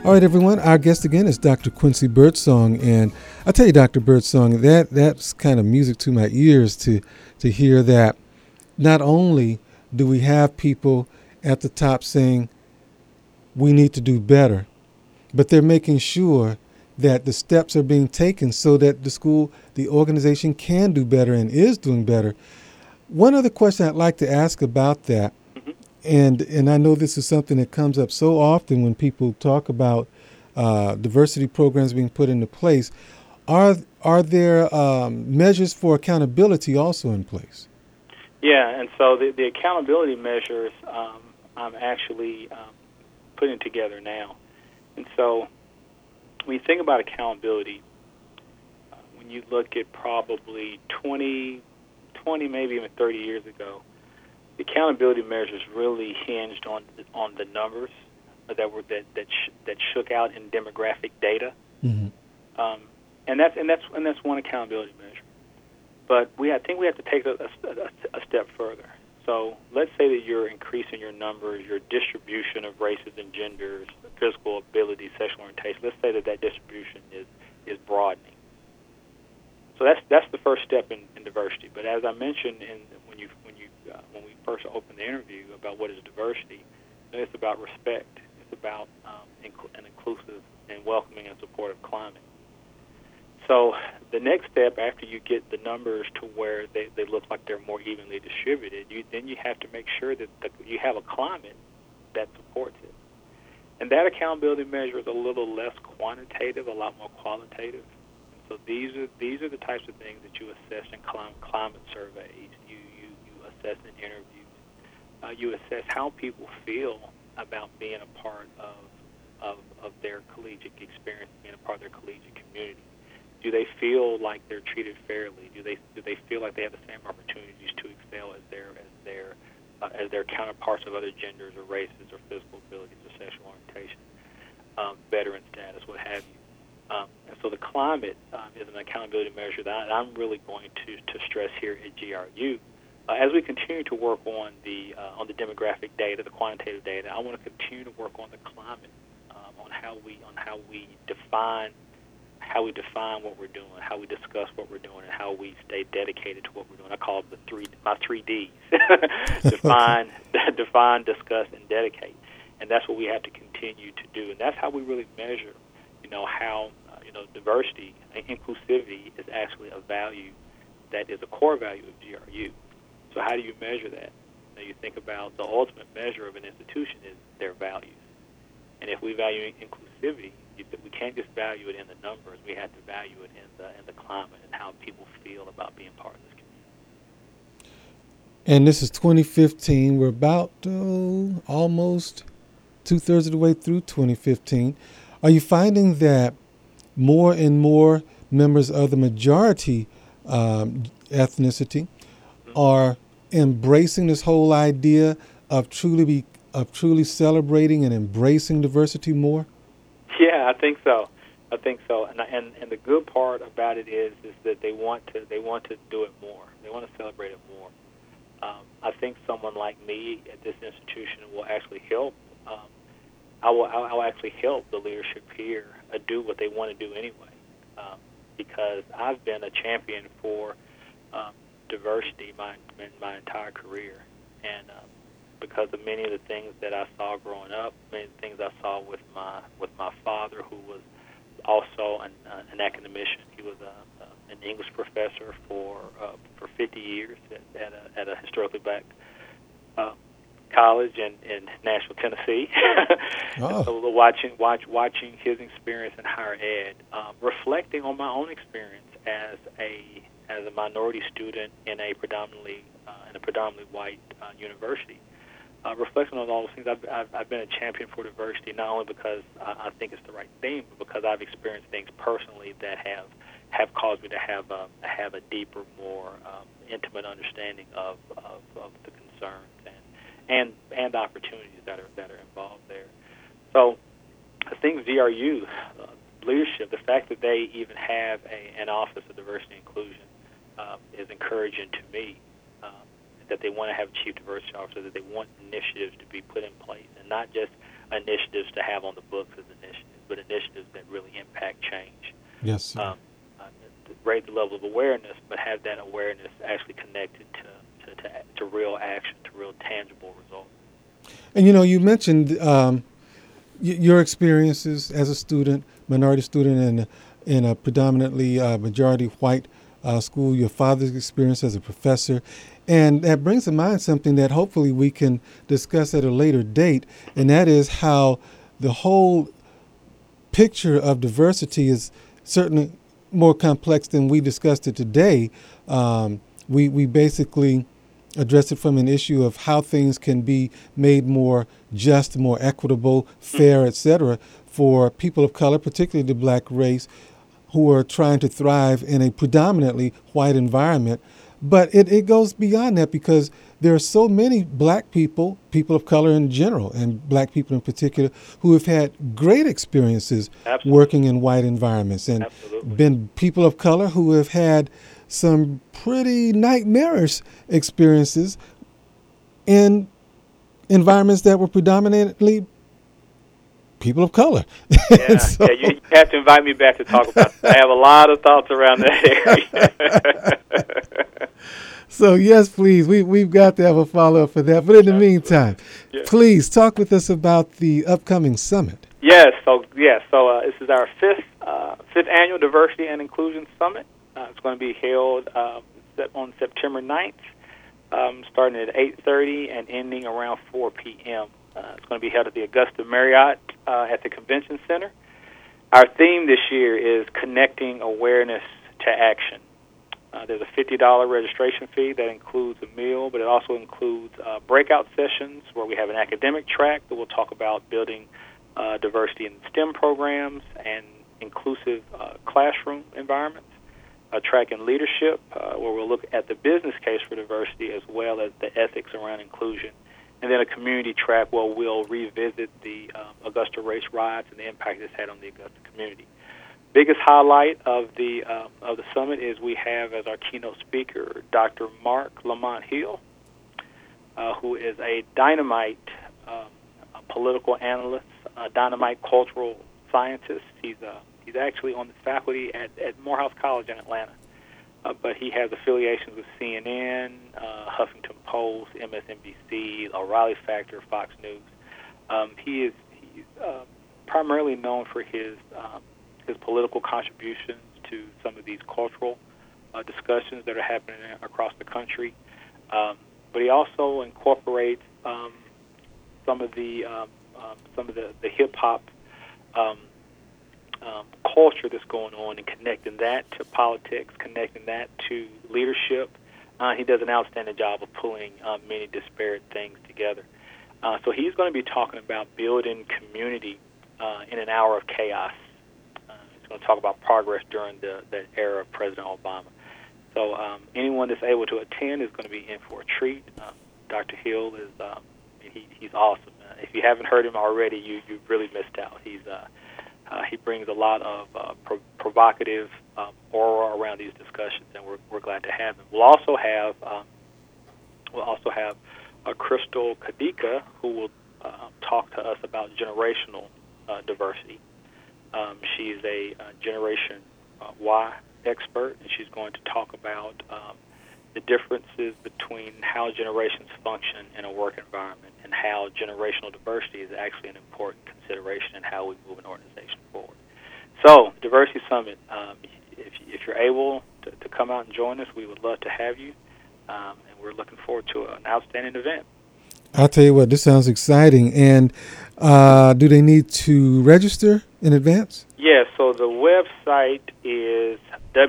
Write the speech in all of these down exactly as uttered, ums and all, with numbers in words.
All right, everyone. Our guest again is Doctor Quincy Birdsong, and I tell you, Doctor Birdsong, that that's kind of music to my ears to to hear that. Not only do we have people at the top saying we need to do better, but they're making sure that the steps are being taken so that the school, the organization can do better and is doing better. One other question I'd like to ask about that, Mm-hmm. and and I know this is something that comes up so often when people talk about uh, diversity programs being put into place. Are are there um, measures for accountability also in place? Yeah, and so the, the accountability measures um, I'm actually um, putting together now. And so when you think about accountability, uh, when you look at probably twenty, twenty, maybe even thirty years ago, the accountability measures really hinged on the, on the numbers that were that that, sh- that shook out in demographic data, Mm-hmm. um, and that's and that's and that's one accountability measure. But we, I think we have to take a, a, a step further. So let's say that you're increasing your numbers, your distribution of races and genders, physical ability, sexual orientation. Let's say that that distribution is, is broadening. So that's that's the first step in, in diversity. But as I mentioned in, when you when you uh, when we first opened the interview about what is diversity, it's about respect. It's about um, inc- an inclusive and welcoming and supportive climate. So the next step, after you get the numbers to where they, they look like they're more evenly distributed, you then you have to make sure that the, you have a climate that supports it. And that accountability measure is a little less quantitative, a lot more qualitative. And so these are these are the types of things that you assess in climate, climate surveys. You, you, you assess in interviews. Uh, you assess how people feel about being a part of, of of their collegiate experience, being a part of their collegiate community. Do they feel like they're treated fairly? Do they do they feel like they have the same opportunities to excel as their as their uh, as their counterparts of other genders or races or physical abilities or sexual orientation, um, veteran status, what have you? Um, and so the climate um, is an accountability measure that I'm really going to, to stress here at G R U. Uh, as we continue to work on the uh, on the demographic data, the quantitative data, I want to continue to work on the climate, um, on how we on how we define. how we define what we're doing, how we discuss what we're doing, and how we stay dedicated to what we're doing. I call it the three, my three Ds: define, define, discuss, and dedicate. And that's what we have to continue to do. And that's how we really measure, you know, how uh, you know diversity and inclusivity is actually a value that is a core value of G R U. So how do you measure that? Now you think about the ultimate measure of an institution is their values. And if we value inclusivity, we can't just value it in the numbers. We have to value it in the in the climate and how people feel about being part of this community. And this is twenty fifteen. We're about oh, almost two-thirds of the way through twenty fifteen. Are you finding that more and more members of the majority um, ethnicity Mm-hmm. are embracing this whole idea of truly be, of truly celebrating and embracing diversity more? Yeah, I think so. I think so. And and and the good part about it is is that they want to they want to do it more. They want to celebrate it more. Um, I think someone like me at this institution will actually help. Um, I will I will actually help the leadership here uh, do what they want to do anyway, um, because I've been a champion for um, diversity my in my entire career, and um, because of many of the things that I saw growing up, many of the things I saw with my with my father, who was also an, uh, an academician. He was a, uh, an English professor for uh, for fifty years at, at, a, at a historically black uh, college in, in Nashville, Tennessee. Oh. And so watching watch watching his experience in higher ed, um, reflecting on my own experience as a as a minority student in a predominantly uh, in a predominantly white uh, university. Uh, reflecting on all those things, I've, I've, I've been a champion for diversity, not only because I, I think it's the right thing, but because I've experienced things personally that have have caused me to have a, have a deeper, more um, intimate understanding of, of, of the concerns and, and and opportunities that are that are involved there. So I think Z R U uh, leadership, the fact that they even have a, an Office of Diversity and Inclusion, uh, is encouraging to me. Um, that they want to have a chief diversity officer, that they want initiatives to be put in place, and not just initiatives to have on the books as initiatives, but initiatives that really impact change. Yes, sir. Um, uh, raise the level of awareness, but have that awareness actually connected to, to, to, to real action, to real tangible results. And, you know, you mentioned um, y- your experiences as a student, minority student in, in a predominantly uh, majority white uh, school, your father's experience as a professor. And that brings to mind something that hopefully we can discuss at a later date, and that is how the whole picture of diversity is certainly more complex than we discussed it today. Um, we, we basically address it from an issue of how things can be made more just, more equitable, fair, et cetera, for people of color, particularly the black race, who are trying to thrive in a predominantly white environment. But it, it goes beyond that, because there are so many black people, people of color in general, and black people in particular, who have had great experiences Absolutely. working in white environments, and Absolutely. been people of color who have had some pretty nightmarish experiences in environments that were predominantly people of color. Yeah, so, yeah, you have to invite me back to talk about that. I have a lot of thoughts around that area. So, yes, please, we, we've got to have a follow-up for that. But in the Absolutely. meantime, yeah. please talk with us about the upcoming summit. Yes, so yes, so uh, this is our fifth uh, fifth annual Diversity and Inclusion Summit. Uh, it's going to be held uh, on September ninth, um, starting at eight thirty and ending around four p.m. Uh, it's going to be held at the Augusta Marriott uh, at the Convention Center. Our theme this year is connecting awareness to action. Uh, there's a fifty dollars registration fee that includes a meal, but it also includes uh, breakout sessions where we have an academic track that will talk about building uh, diversity in STEM programs and inclusive uh, classroom environments, a track in leadership uh, where we'll look at the business case for diversity as well as the ethics around inclusion, and then a community track where we'll revisit the um, Augusta race riots and the impact it's had on the Augusta community. Biggest highlight of the uh, of the summit is we have as our keynote speaker Doctor Mark Lamont Hill, uh, who is a dynamite um, a political analyst, a dynamite cultural scientist. He's uh, he's actually on the faculty at, at Morehouse College in Atlanta, uh, but he has affiliations with C N N, uh, Huffington Post, M S N B C, O'Reilly Factor, Fox News. Um, he is he's uh, primarily known for his um, his political contributions to some of these cultural uh, discussions that are happening across the country. Um, but he also incorporates um, some of the um, um, some of the, the hip hop um, um, culture that's going on and connecting that to politics, connecting that to leadership. Uh, he does an outstanding job of pulling uh, many disparate things together. Uh, so he's going to be talking about building community uh, in an hour of chaos. Going to talk about progress during the, the era of President Obama. So um, anyone that's able to attend is going to be in for a treat. Um, Doctor Hill is um, he, he's awesome. Uh, if you haven't heard him already, you you really missed out. He's uh, uh, he brings a lot of uh, pro- provocative um, aura around these discussions, and we're we're glad to have him. We'll also have um, we'll also have uh, Crystal Kadika, who will uh, talk to us about generational uh, diversity. Um, she's a uh, Generation uh, Y expert, and she's going to talk about um, the differences between how generations function in a work environment and how generational diversity is actually an important consideration in how we move an organization forward. So, Diversity Summit, um, if, if you're able to, to come out and join us, we would love to have you, um, and we're looking forward to an outstanding event. I'll tell you what, this sounds exciting. And uh, do they need to register in advance? Yes, so the website is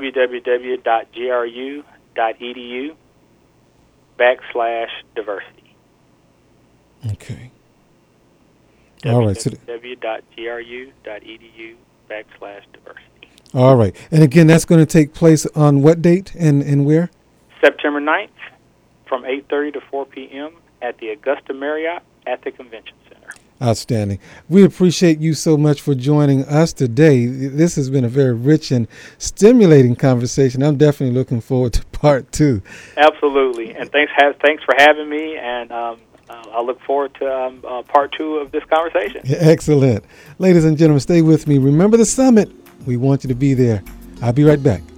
www.gru.edu backslash diversity. Okay. All right. www.gru.edu backslash diversity. All right. And again, that's going to take place on what date and, and where? September ninth from eight thirty to four p.m. at the Augusta Marriott at the Convention Center. Outstanding. We appreciate you so much for joining us today. This has been a very rich and stimulating conversation. I'm definitely looking forward to part two. Absolutely. And thanks ha- thanks for having me. And um, uh, I look forward to um, uh, part two of this conversation. Excellent. Ladies and gentlemen, stay with me. Remember the summit. We want you to be there. I'll be right back.